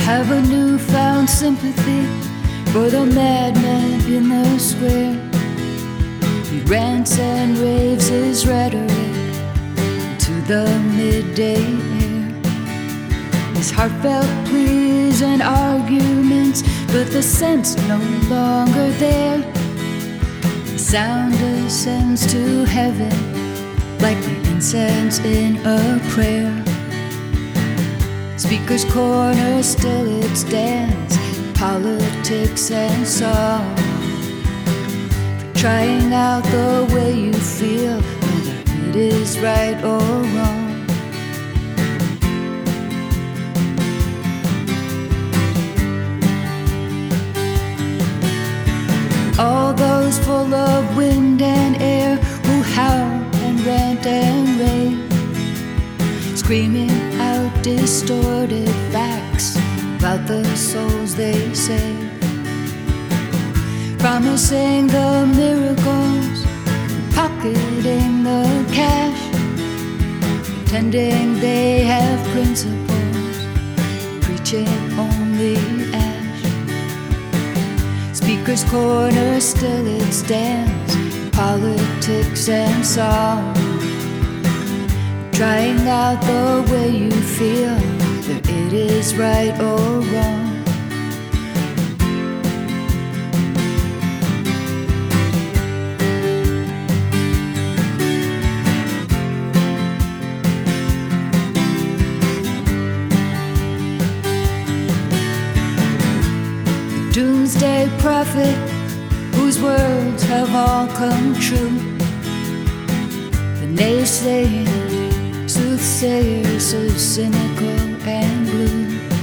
have a newfound sympathy for the madman in the square. He rants and raves his rhetoric to the midday air. His heartfelt pleas and arguments, but the sense no longer there. The sound ascends to heaven like the incense in a prayer. Speaker's Corner still it stands, politics and song, trying out the way you feel, whether it is right or wrong. All those full of wind and air who howl and rant and rave, screaming out distorted facts about the souls they save, promising the miracles, pocketing the cash, pretending they have principles, preaching only ash. Speaker's Corner still it stands, politics and song, trying out the way you feel, whether it is right or wrong. The doomsday prophet, whose words have all come true, the naysaying soothsayer so cynical and blue,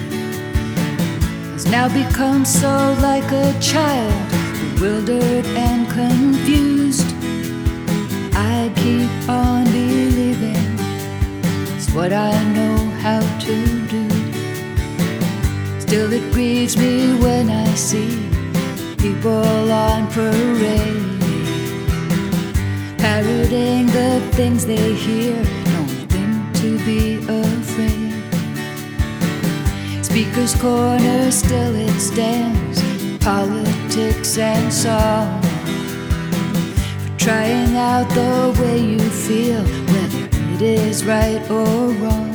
has now become so like a child, bewildered and confused. I keep on believing it's what I know how to do. Still it grieves me when I see people on parade, parroting the things they hear, to be afraid. Speaker's Corner still it stands, politics and song, for trying out the way you feel, whether it is right or wrong.